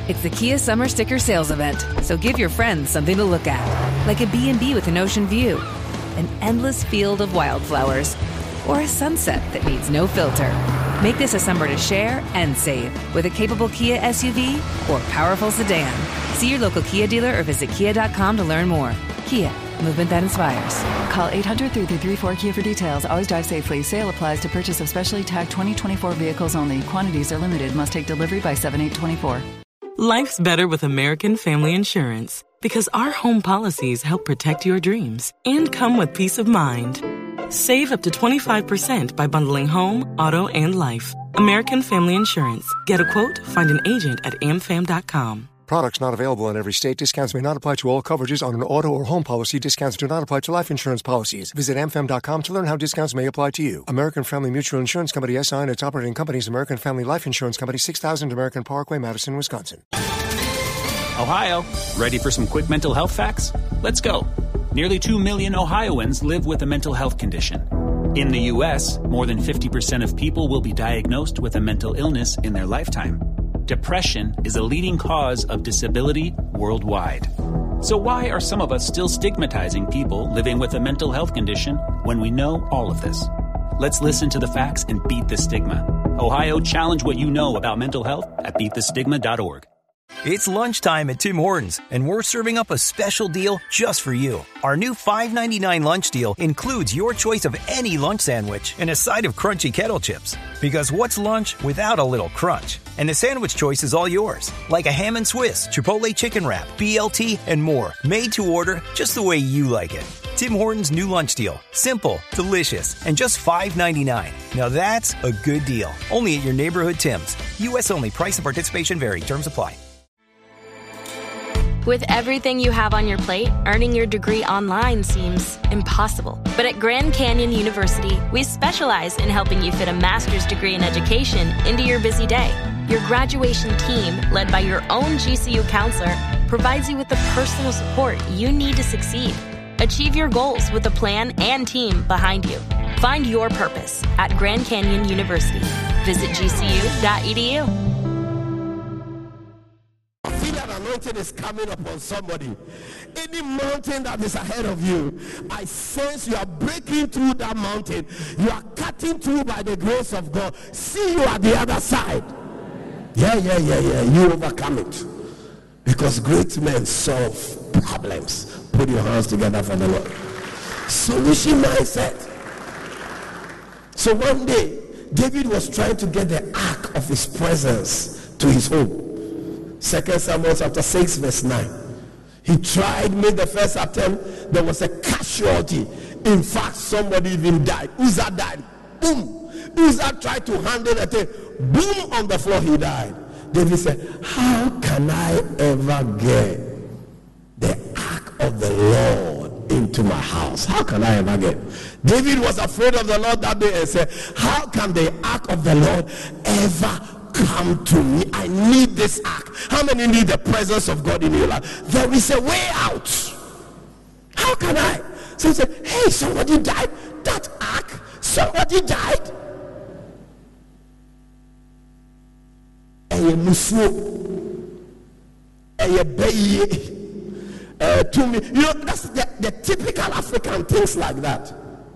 It's the Kia Summer Sticker Sales Event, so give your friends something to look at, like a B&B with an ocean view, an endless field of wildflowers, or a sunset that needs no filter. Make this a summer to share and save with a capable Kia SUV or powerful sedan. See your local Kia dealer or visit kia.com to learn more. Kia, movement that inspires. Call 800-3334-KIA for details. Always drive safely. Sale applies to purchase of specially tagged 2024 vehicles only. Quantities are limited. Must take delivery by 7/8/24. Life's better with American Family Insurance because our home policies help protect your dreams and come with peace of mind. Save up to 25% by bundling home, auto, and life. American Family Insurance. Get a quote, find an agent at amfam.com. Products not available in every state. Discounts may not apply to all coverages on an auto or home policy. Discounts do not apply to life insurance policies. Visit amfam.com to learn how discounts may apply to you. American Family Mutual Insurance Company, SI, and its operating companies, American Family Life Insurance Company, 6000 American Parkway, Madison, Wisconsin. Ohio, ready for some quick mental health facts? Let's go. Nearly 2 million Ohioans live with a mental health condition. In the U.S., more than 50% of people will be diagnosed with a mental illness in their lifetime. Depression is a leading cause of disability worldwide. So why are some of us still stigmatizing people living with a mental health condition when we know all of this? Let's listen to the facts and beat the stigma. Ohio, challenge what you know about mental health at beatthestigma.org. It's lunchtime at Tim Hortons, and we're serving up a special deal just for you. Our new $5.99 lunch deal includes your choice of any lunch sandwich and a side of crunchy kettle chips. Because what's lunch without a little crunch? And the sandwich choice is all yours, like a ham and Swiss, Chipotle chicken wrap, BLT, and more, made to order just the way you like it. Tim Hortons' new lunch deal. Simple, delicious, and just $5.99. Now that's a good deal. Only at your neighborhood Tim's. U.S. only. Price and participation vary. Terms apply. With everything you have on your plate, earning your degree online seems impossible. But at Grand Canyon University, we specialize in helping you fit a master's degree in education into your busy day. Your graduation team, led by your own GCU counselor, provides you with the personal support you need to succeed. Achieve your goals with a plan and team behind you. Find your purpose at Grand Canyon University. Visit gcu.edu. Anointing is coming upon somebody. Any mountain that is ahead of you, I sense you are breaking through that mountain. You are cutting through by the grace of God. See you at the other side. Yeah. You overcome it. Because great men solve problems. Put your hands together for the Lord. Solution mindset. So one day, David was trying to get the ark of his presence to his home. 2 Samuel chapter 6 verse 9. He tried, made the first attempt. There was a casualty. In fact, somebody even died. Uzzah died. Boom. Uzzah tried to handle the thing. Boom, on the floor he died. David said, how can I ever get the ark of the Lord into my house? How can I ever get? David was afraid of the Lord that day and said, how can the ark of the Lord ever come to me? I need this ark. How many need the presence of God in your life? There is a way out. How can I? So he said, hey, somebody died. That ark, somebody died. You know, that's the typical African things like that.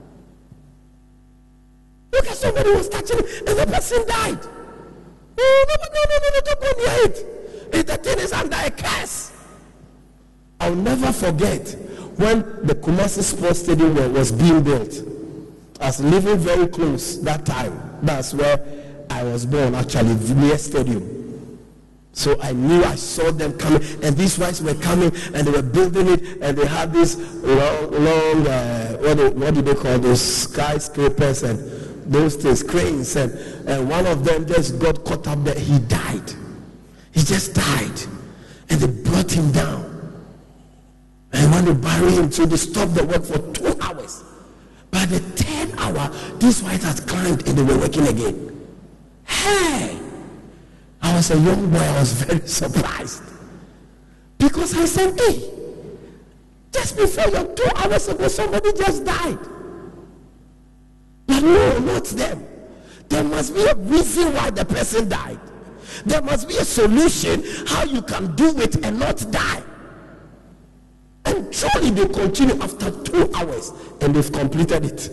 Look at somebody who was touching it and the person died. No, don't go near it. The thing is under a curse. I'll never forget when the Kumasi Sports Stadium was being built. I was living very close that time. That's where I was born, actually, near stadium. So I knew, I saw them coming, and these guys were coming, and they were building it, and they had these long, what do they call those skyscrapers and those things, cranes, and one of them just got caught up there. He died. He just died, and they brought him down. And when they buried him, so they stopped the work for 2 hours. By the 10th hour, these whites had climbed and they were working again. Hey! I was a young boy, I was very surprised. Because I said, hey, just before your 2 hours ago, somebody just died. But no, not them. There must be a reason why the person died. There must be a solution how you can do it and not die. And truly they continue after 2 hours and they've completed it.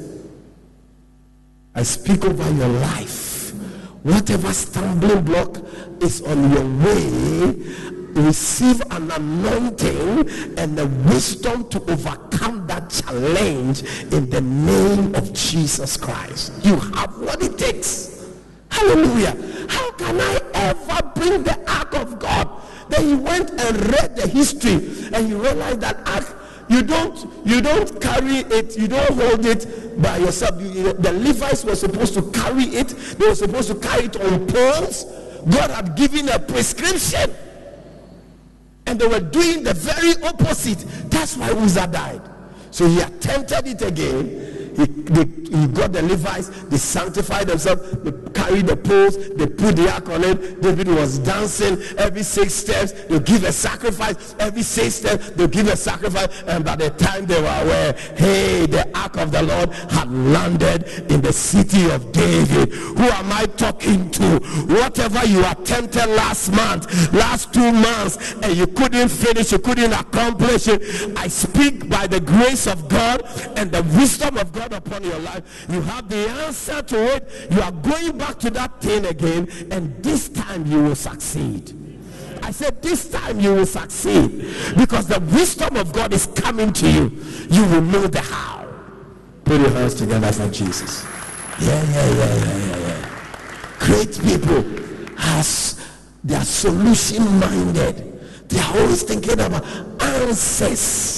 I speak over your life. Whatever stumbling block is on your way, receive an anointing and the wisdom to overcome that challenge in the name of Jesus Christ. You have what it takes. Hallelujah. How can I ever bring the ark of God? Then he went and read the history and he realized that ark, you don't carry it, you don't hold it by yourself. The Levites were supposed to carry it. They were supposed to carry it on poles. God had given a prescription. And they were doing the very opposite. That's why Uzzah died. So he attempted it again. He got the Levites, they sanctified themselves, they carried the poles, they put the ark on it. David was dancing every 6 steps, they'll give a sacrifice. Every 6 steps, they'll give a sacrifice. And by the time they were aware, hey, the ark of the Lord had landed in the city of David. Who am I talking to? Whatever you attempted last month, last 2 months, and you couldn't finish, you couldn't accomplish it, I speak by the grace of God and the wisdom of God upon your life. You have the answer to it. You are going back to that thing again, and this time you will succeed. I said this time you will succeed because the wisdom of God is coming to you. You will know the how. Put your hands together for Jesus. Yeah. Great people they are solution minded. They are always thinking about answers.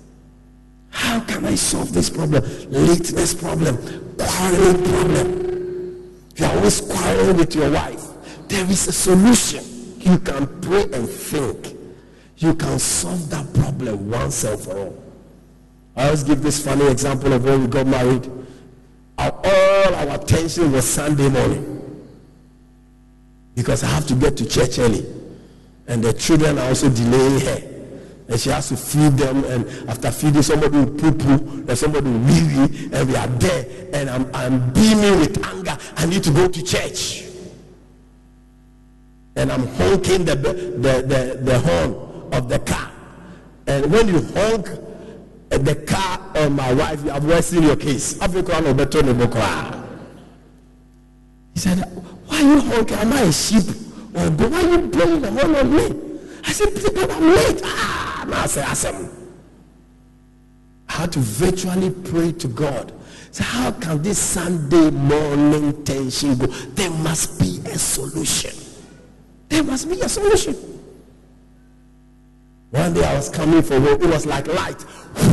How can I solve this problem? Lateness problem, quarreling problem. You are always quarreling with your wife. There is a solution. You can pray and think. You can solve that problem once and for all. I always give this funny example of when we got married. All our attention was Sunday morning because I have to get to church early, and the children are also delaying her. And she has to feed them, and after feeding, somebody will poo-poo, and somebody will wee-wee, and we are there, and I'm beaming with anger. I need to go to church. And I'm honking the horn of the car. And when you honk the car on my wife, you have worsened your case. He said, why are you honking? Am I a sheep? Or why are you blowing the horn on me? I said, but I'm late. I had to virtually pray to God. So how can this Sunday morning tension go? There must be a solution. There must be a solution. One day I was coming for work. It was like light.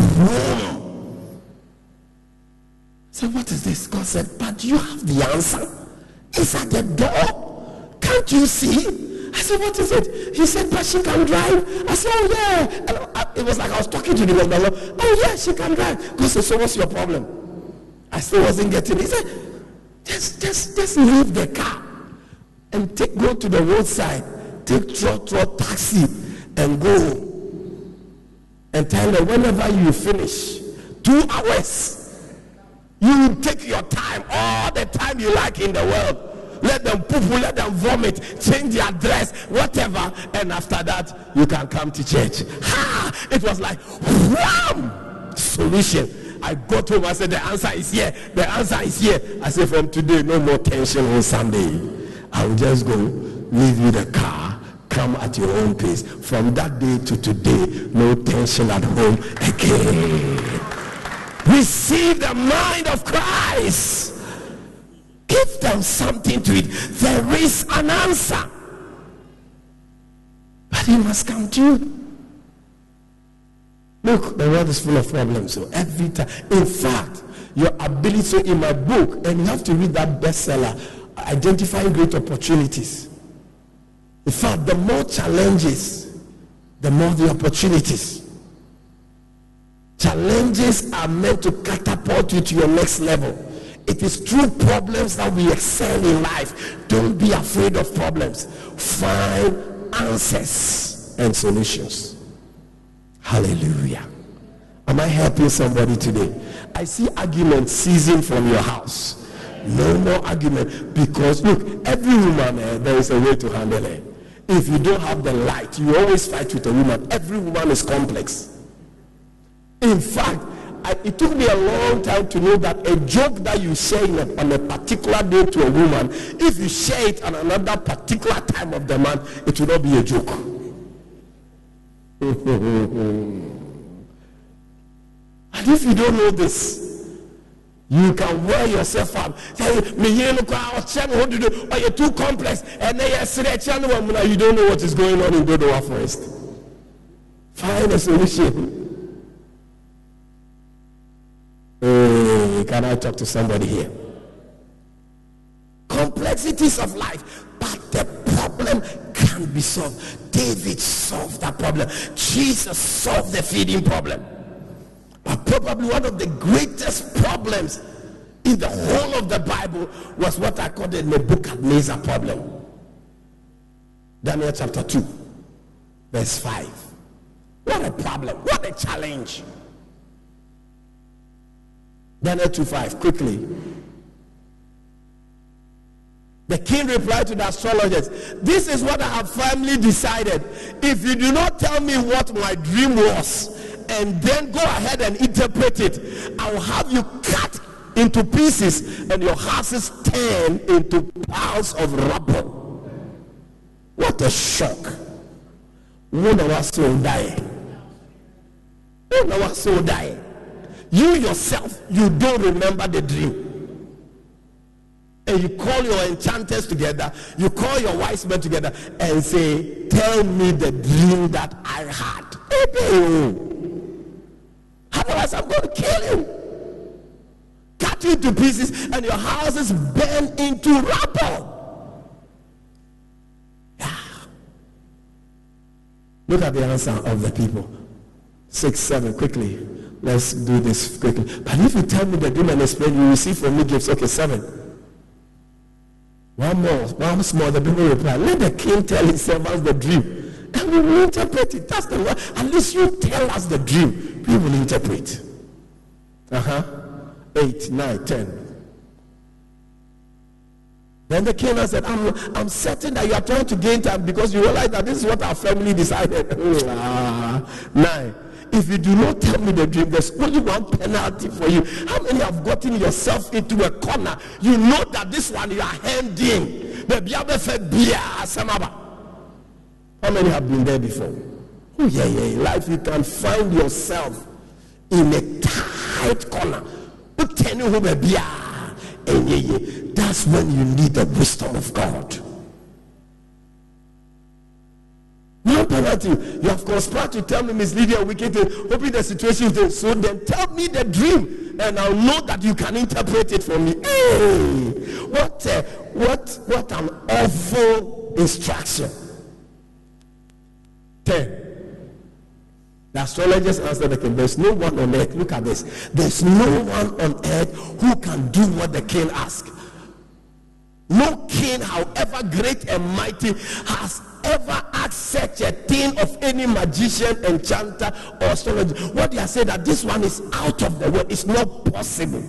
So what is this? God said, but you have the answer. It's at the door. Can't you see? I said, what is it? He said, but she can drive. I said, oh yeah. It was like I was talking to the Lord. Oh yeah, she can drive. God said, so what's your problem? I still wasn't getting it. He said, just leave the car and go to the roadside, take trot taxi and go. And tell them whenever you finish, 2 hours, you will take your time, all the time you like in the world. Let them poo-poo, let them vomit, change their dress, whatever, and after that you can come to church. It was like wham! Solution. I got home, I said the answer is here. The answer is here. I said from today no more tension on Sunday. I'll just go leave you the car, come at your own pace. From that day to today, no tension at home again. Receive the mind of Christ. Give them something to eat. There is an answer. But he must come to you. Look, the world is full of problems. So every time, in fact, your ability, so in my book, and you have to read that bestseller, Identifying Great Opportunities. In fact, the more challenges, the more the opportunities. Challenges are meant to catapult you to your next level. It is through problems that we excel in life. Don't be afraid of problems. Find answers and solutions. Hallelujah. Am I helping somebody today? I see arguments ceasing from your house. No more argument. Because look, every woman, there is a way to handle it. If you don't have the light, you always fight with a woman. Every woman is complex. In fact, it took me a long time to know that a joke that you share on a particular day to a woman, if you share it on another particular time of the month, it will not be a joke. And if you don't know this, you can wear yourself out. Say, me here look what to do. Or you're too complex. And then you don't know what is going on in Dodowa Forest. Find a solution. Hey, can I talk to somebody here? Complexities of life, but the problem can be solved. David solved that problem. Jesus solved the feeding problem. But probably one of the greatest problems in the whole of the Bible was what I call the Nebuchadnezzar problem. Daniel chapter 2, verse 5. What a problem, what a challenge. Daniel 2:5, quickly. The king replied to the astrologers, this is what I have firmly decided. If you do not tell me what my dream was, and then go ahead and interpret it, I will have you cut into pieces and your houses turned into piles of rubble. What a shock. One of us will die. One of us will die. You yourself, you don't remember the dream. And you call your enchanters together, you call your wise men together and say, tell me the dream that I had. Otherwise I'm going to kill you. Cut you to pieces and your houses burn into rubble. Yeah. Look at the answer of the people. 6, 7, quickly. Let's do this quickly. But if you tell me the dream and explain, you receive from me gifts. Okay, 7. One more, once more, the people reply, let the king tell his servants the dream. And we will interpret it. That's the word. At least you tell us the dream. We will interpret. 8, 9, 10. Then the king said, I'm certain that you are trying to gain time because you realize that this is what our family decided. 9. If you do not tell me the dream, there's only one penalty for you. How many have gotten yourself into a corner? You know that this one you are hemmed in. How many have been there before? Oh, yeah. In life, you can find yourself in a tight corner. That's when you need the wisdom of God. No penalty. You have conspired to tell me misleading and wicked things, hoping the situation is so then tell me the dream and I'll know that you can interpret it for me. Hey, what an awful instruction. 10. The astrologers answered the king, there's no one on earth, look at this, there's no one on earth who can do what the king asked. No king, however great and mighty, has ever asked such a thing of any magician, enchanter, or astrologer. What they are saying that this one is out of the world. It's not possible.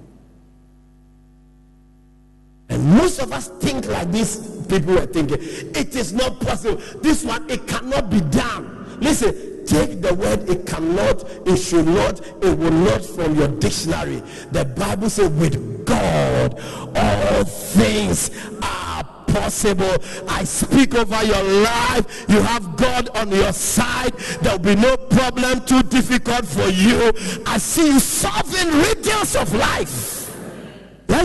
And most of us think like these people were thinking. It is not possible. This one, it cannot be done. Listen, take the word it cannot, it should not, it will not from your dictionary. The Bible says with God all things are possible. I speak over your life. You have God on your side. There will be no problem too difficult for you. I see you solving riddles of life. Yeah.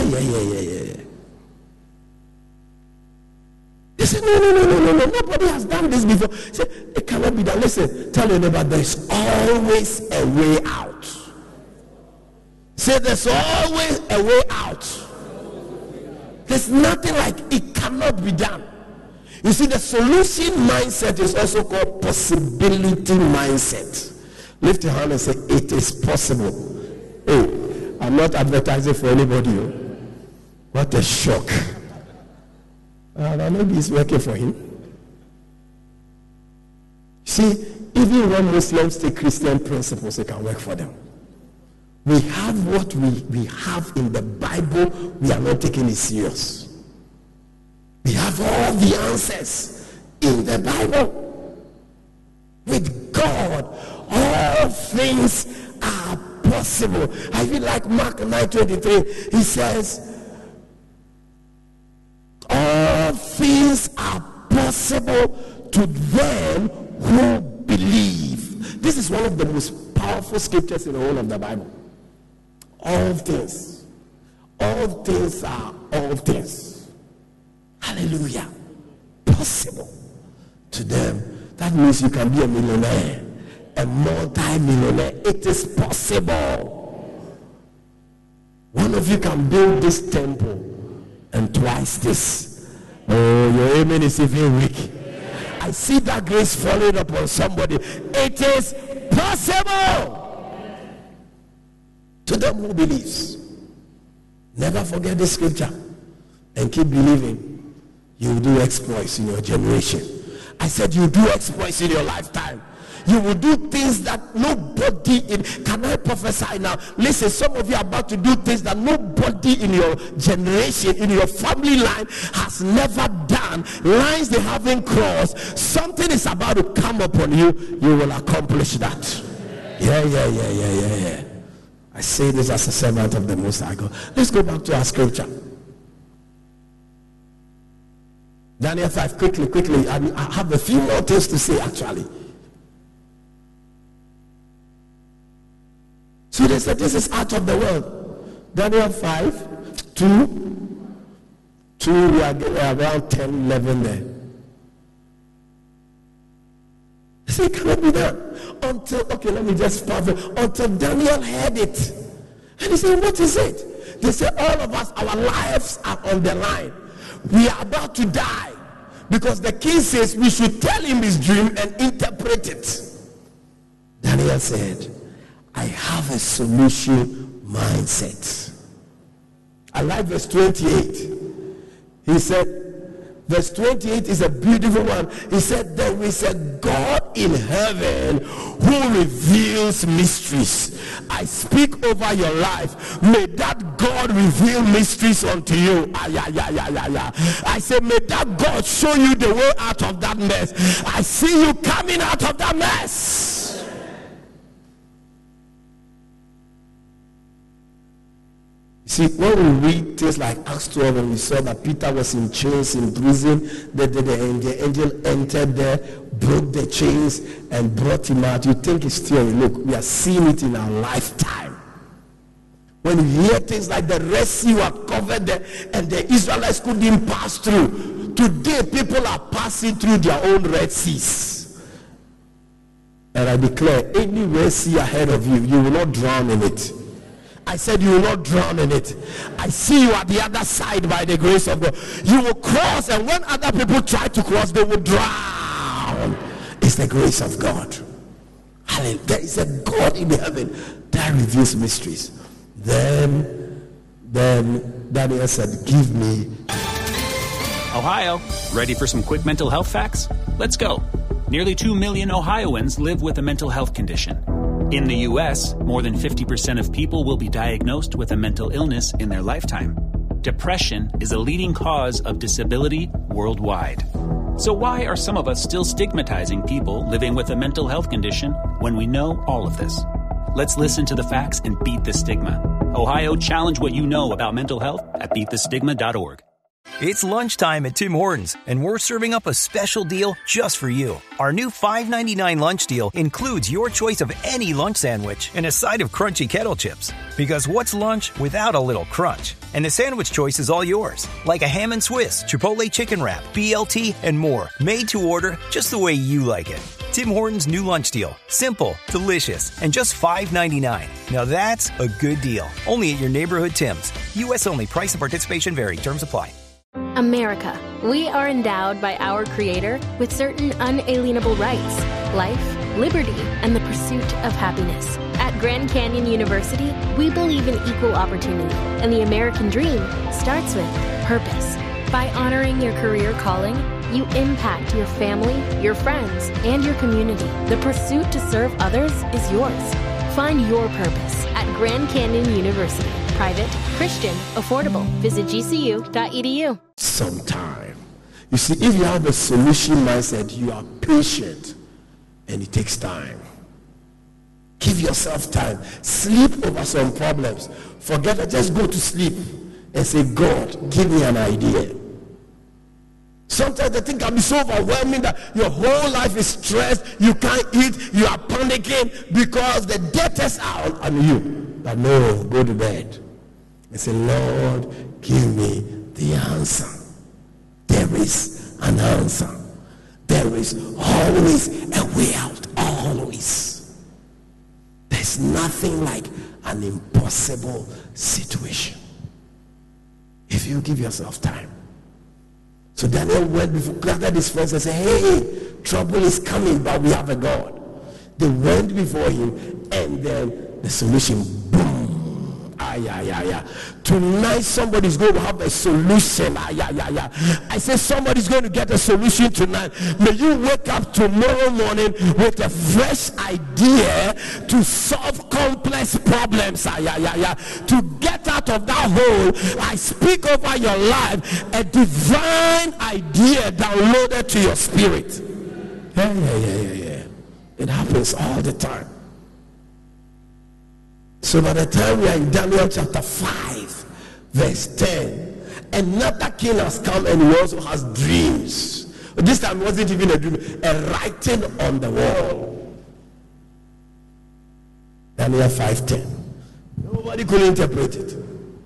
He said, no, nobody has done this before. He said, it cannot be done. Listen, tell your neighbor, there's always a way out. Say, there's always a way out. There's nothing like it cannot be done. You see, the solution mindset is also called possibility mindset. Lift your hand and say, it is possible. Hey, I'm not advertising for anybody. What a shock. Maybe it's working for him. See, even when Muslims take Christian principles, it can work for them. we have what we have in the Bible, we are not taking it serious. We have all the answers in the Bible. With God, all things are possible. I feel like Mark 9:23. He says, all things are possible to them who believe. This is one of the most powerful scriptures in the whole of the Bible. All things are all things. Hallelujah. Possible to them. That means you can be a millionaire, a multi-millionaire. It is possible. One of you can build this temple and twice this. Oh, your amen is even weak. I see that grace falling upon somebody. It is possible to them who believes. Never forget the scripture and keep believing. You will do exploits in your generation. I said you do exploits in your lifetime. You will do things that nobody in. Can I prophesy now? Listen, some of you are about to do things that nobody in your generation, in your family line, has never done. Lines they haven't crossed. Something is about to come upon you. You will accomplish that. Yeah. I say this as a servant of the Most High God. Let's go back to our scripture. Daniel 5, quickly. I have a few more things to say actually. So they said this is out of the world. Daniel 5, 2, we are getting around 10, 11 there. They said, it cannot be done. Until Daniel heard it. And he said, what is it? They said, all of us, our lives are on the line. We are about to die. Because the king says we should tell him his dream and interpret it. Daniel said, I have a solution mindset. I like verse 28. He said, verse 28 is a beautiful one. He said, there is a God in heaven who reveals mysteries. I speak over your life. May that God reveal mysteries unto you. I say, may that God show you the way out of that mess. I see you coming out of that mess. See, when we read things like Acts 12 and we saw that Peter was in chains in prison, the angel entered there, broke the chains and brought him out. You think it's theory. Look, we are seeing it in our lifetime. When you hear things like the Red Sea were covered there and the Israelites couldn't pass through. Today, people are passing through their own Red Seas. And I declare, any Red Sea ahead of you, you will not drown in it. I said you will not drown in it. I see you at the other side by the grace of God. You will cross, and when other people try to cross, they will drown. It's the grace of God. Hallelujah. There is a God in heaven that reveals mysteries. Then Daniel said, give me. Ohio, ready for some quick mental health facts? Let's go. Nearly 2 million Ohioans live with a mental health condition. In the U.S., more than 50% of people will be diagnosed with a mental illness in their lifetime. Depression is a leading cause of disability worldwide. So why are some of us still stigmatizing people living with a mental health condition when we know all of this? Let's listen to the facts and beat the stigma. Ohio, challenge what you know about mental health at beatthestigma.org. It's lunchtime at Tim Hortons, and we're serving up a special deal just for you. Our new $5.99 lunch deal includes your choice of any lunch sandwich and a side of crunchy kettle chips. Because what's lunch without a little crunch? And the sandwich choice is all yours, like a ham and Swiss, Chipotle chicken wrap, BLT, and more, made to order just the way you like it. Tim Hortons' new lunch deal. Simple, delicious, and just $5.99. Now that's a good deal. Only at your neighborhood Tim's. U.S. only. Price and participation vary. Terms apply. America. We are endowed by our Creator with certain unalienable rights: life, liberty, and the pursuit of happiness. At Grand Canyon University, we believe in equal opportunity, and the American dream starts with purpose. By honoring your career calling, you impact your family, your friends, and your community. The pursuit to serve others is yours. Find your purpose at Grand Canyon University. Private, Christian, affordable. Visit gcu.edu. Sometime. You see, if you have a solution mindset, you are patient and it takes time. Give yourself time. Sleep over some problems. Forget it. Just go to sleep and say, God, give me an idea. Sometimes the thing can be so overwhelming that your whole life is stressed. You can't eat. You are panicking because the debtors are on you. But no, go to bed and say, Lord, give me the answer. There is an answer. There is always a way out. Always. There's nothing like an impossible situation if you give yourself time. So Daniel went before, gathered his friends and said, hey, trouble is coming, but we have a God. They went before him, and then the solution, boom. Tonight somebody's going to have a solution. I say somebody's going to get a solution tonight. May you wake up tomorrow morning with a fresh idea to solve complex problems. To get out of that hole, I speak over your life a divine idea downloaded to your spirit. Yeah. It happens all the time. So by the time we are in Daniel chapter 5, verse 10, another king has come and he also has dreams. This time it wasn't even a dream, a writing on the wall. Daniel 5:10. Nobody could interpret it.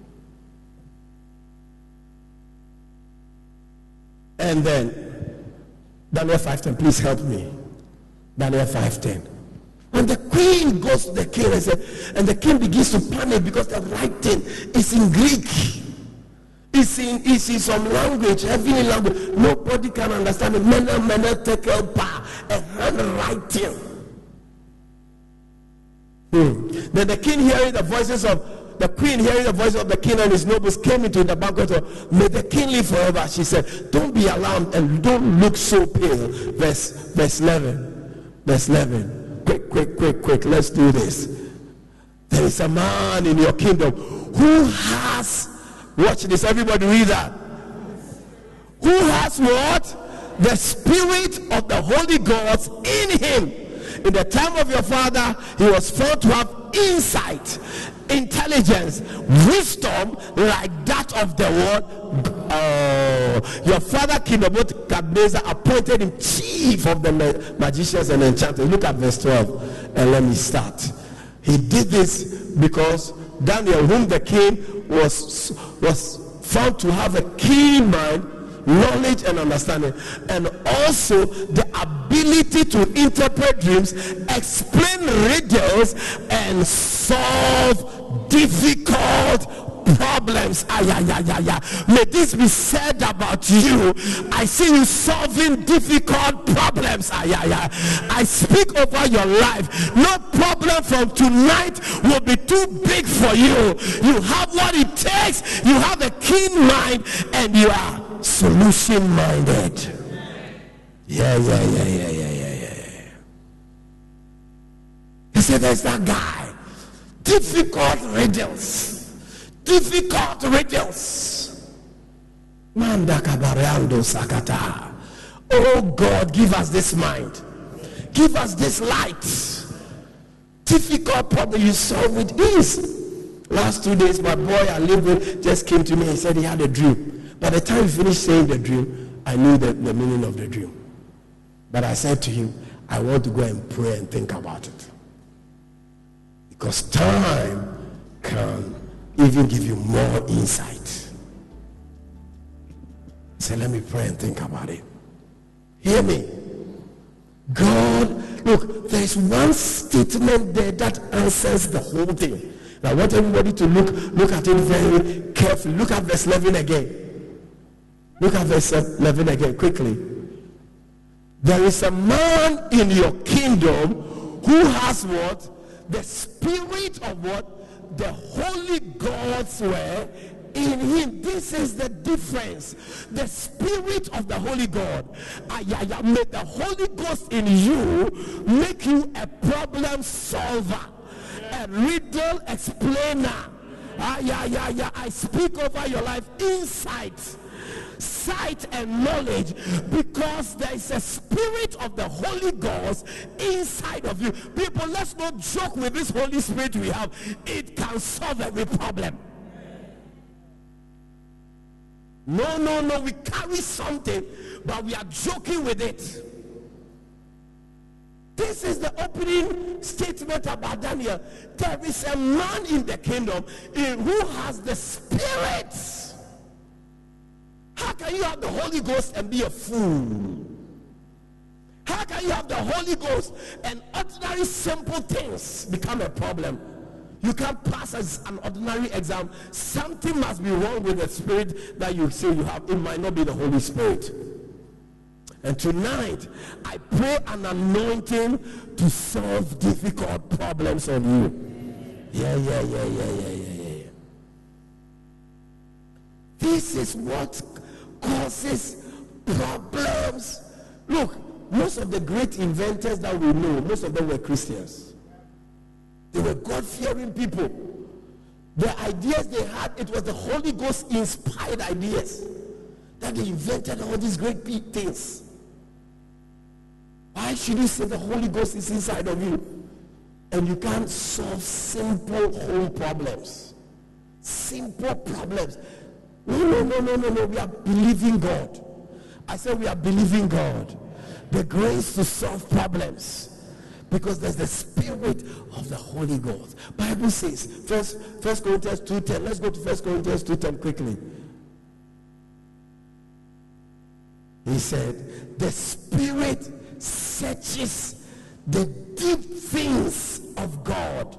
And then Daniel 5:10, please help me. Daniel 5:10. And the queen goes to the king and says, and the king begins to panic because the writing is in Greek. It's in some language, heavenly language. Nobody can understand it. A handwriting. Then the king hearing the voices of the queen, hearing the voice of the king and his nobles, came into the banquet hall. May the king live forever. She said, don't be alarmed and don't look so pale. Verse 11. Verse 11. Quick. Let's do this. There is a man in your kingdom who has, watch this, everybody read that. Who has what? The spirit of the Holy Ghost in him. In the time of your father, he was found to have insight, intelligence, wisdom like that of the world. Your father King Nebuchadnezzar appointed him chief of the magicians and enchanters. Look at verse 12 and let me start. He did this because Daniel, whom the king was found to have a keen mind, knowledge and understanding, and also the ability to interpret dreams, explain riddles, and solve difficult problems. May this be said about you. I see you solving difficult problems. I speak over your life. No problem from tonight will be too big for you. You have what it takes. You have a keen mind and you are solution minded. Yeah. He said there's that guy. Difficult riddles. Mandakabareando sakata. Oh God, give us this mind. Give us this light. Difficult problem, you solve with ease. Last 2 days, my boy I live with just came to me and said he had a dream. By the time he finished saying the dream, I knew the meaning of the dream. But I said to him, I want to go and pray and think about it. Because time can even give you more insight. So let me pray and think about it. Hear me. God, look, there's one statement there that answers the whole thing. I want everybody to look at it very carefully. Look at verse 11 again. Look at verse 11 again, quickly. There is a man in your kingdom who has what? The spirit of what? The Holy Gods were in him. This is the difference. The spirit of the Holy God. May the Holy Ghost in you make you a problem solver. a riddle explainer. I speak over your life insight, sight and knowledge, because there is a spirit of the Holy Ghost inside of you. People, let's not joke with this Holy Spirit we have. It can solve every problem. No, we carry something, but we are joking with it. This is the opening statement about Daniel. There is a man in the kingdom who has the Spirit. How can you have the Holy Ghost and be a fool? How can you have the Holy Ghost and ordinary simple things become a problem? You can't pass as an ordinary exam. Something must be wrong with the Spirit that you say you have. It might not be the Holy Spirit. And tonight, I pray an anointing to solve difficult problems on you. Yeah. This is what causes problems. Look, most of the great inventors that we know, most of them were Christians. They were God-fearing people. The ideas they had, it was the Holy Ghost inspired ideas that they invented all these great big things. Why should you say the Holy Ghost is inside of you and you can't solve simple home problems? Simple problems. No. We are believing God. I said we are believing God. The grace to solve problems. Because there's the Spirit of the Holy Ghost. Bible says, First Corinthians 2:10. Let's go to 1 Corinthians 2:10 quickly. He said, the Spirit searches the deep things of God.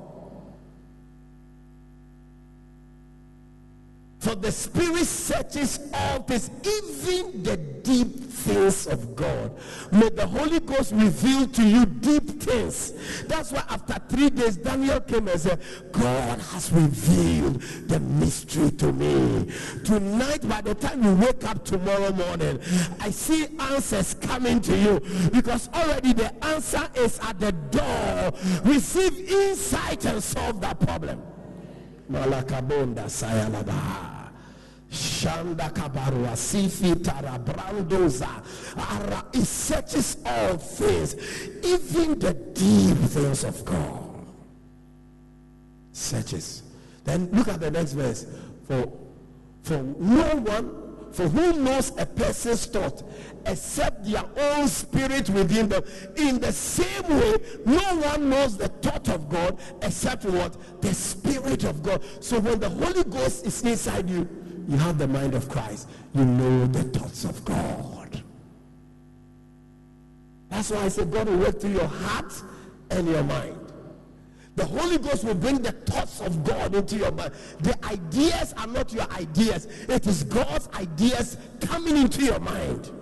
For the Spirit searches all things, even the deep things of God. May the Holy Ghost reveal to you deep things. That's why after 3 days, Daniel came and said, God has revealed the mystery to me. Tonight, by the time you wake up tomorrow morning, I see answers coming to you, because already the answer is at the door. Receive insight and solve that problem. Malakabonda sayalabaha. Shanda kabarua sifi tarabrandoza. It searches all things, even the deep things of God. Searches. Then look at the next verse. For no one, for who knows a person's thought except their own spirit within them? In the same way, no one knows the thought of God except what? The Spirit of God. So when the Holy Ghost is inside you, you have the mind of Christ. You know the thoughts of God. That's why I say God will work through your heart and your mind. The Holy Ghost will bring the thoughts of God into your mind. The ideas are not your ideas. It is God's ideas coming into your mind.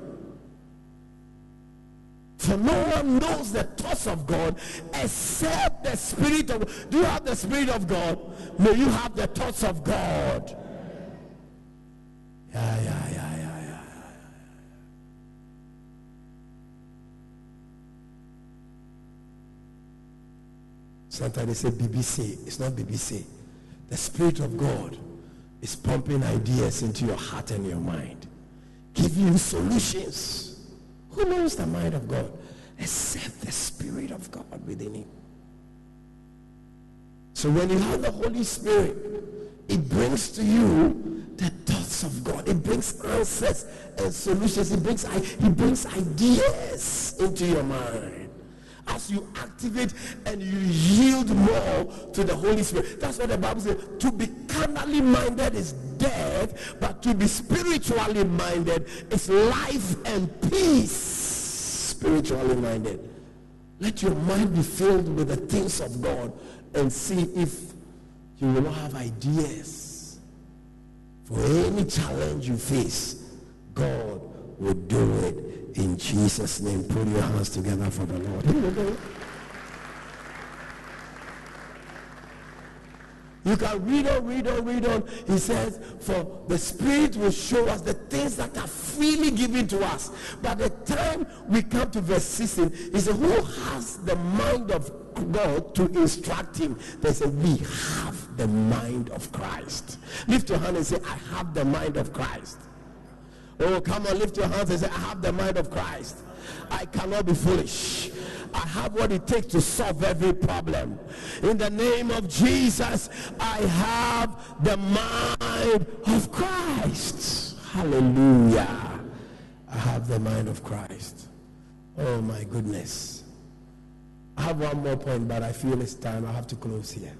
For no one knows the thoughts of God except the Spirit of God. Do you have the Spirit of God? May you have the thoughts of God. Yeah. Sometimes they say BBC. It's not BBC. The Spirit of God is pumping ideas into your heart and your mind, giving you solutions. Who knows the mind of God except the Spirit of God within him? So when you have the Holy Spirit, it brings to you the thoughts of God. It brings answers and solutions. It brings ideas into your mind. As you activate and you yield more to the Holy Spirit. That's what the Bible says. To be carnally minded is death, but to be spiritually minded is life and peace. Spiritually minded. Let your mind be filled with the things of God and see if you will not have ideas for any challenge you face. God will do it in Jesus' name. Put your hands together for the Lord. You can read on. He says, for the Spirit will show us the things that are freely given to us. By the time we come to verse 16, he said, who has the mind of God to instruct him? They say, we have the mind of Christ. Lift your hand and say, I have the mind of Christ. Oh, come on, lift your hands and say, I have the mind of Christ. I cannot be foolish. I have what it takes to solve every problem. In the name of Jesus, I have the mind of Christ. Hallelujah. I have the mind of Christ. Oh my goodness. I have one more point, but I feel it's time. I have to close here.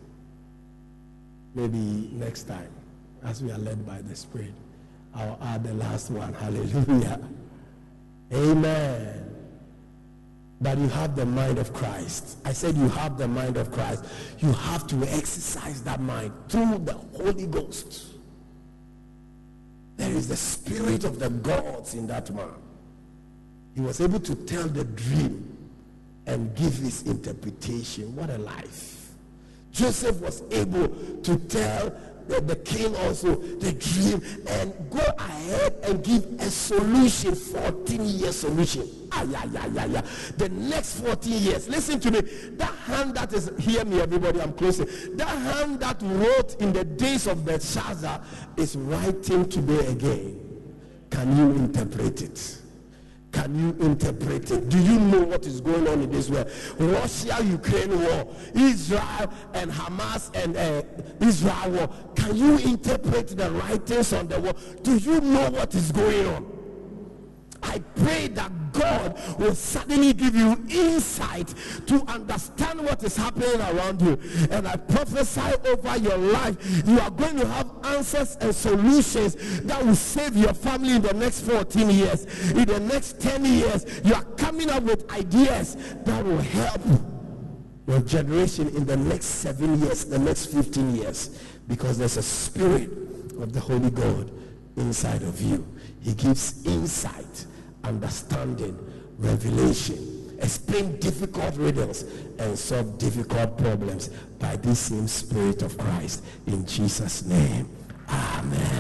Maybe next time, as we are led by the Spirit, I'll add the last one. Hallelujah. Amen. But you have the mind of Christ. I said you have the mind of Christ. You have to exercise that mind through the Holy Ghost. There is the Spirit of the gods in that man. He was able to tell the dream and give his interpretation. What a life. Joseph was able to tell the king also the dream and go ahead and give a solution, 14-year solution. The next 14 years, listen to me, that hand that is, hear me everybody, I'm closing, that hand that wrote in the days of Belshazzar is writing today again. Can you interpret it? Can you interpret it? Do you know what is going on in this world? Russia-Ukraine war, Israel and Hamas and Israel war. Can you interpret the writings on the wall? Do you know what is going on? I pray that God will suddenly give you insight to understand what is happening around you. And I prophesy over your life, you are going to have answers and solutions that will save your family in the next 14 years. In the next 10 years, you are coming up with ideas that will help your generation in the next 7 years, the next 15 years. Because there's a Spirit of the Holy God inside of you. He gives insight, understanding, revelation, explain difficult riddles, and solve difficult problems by this same Spirit of Christ. In Jesus' name, amen.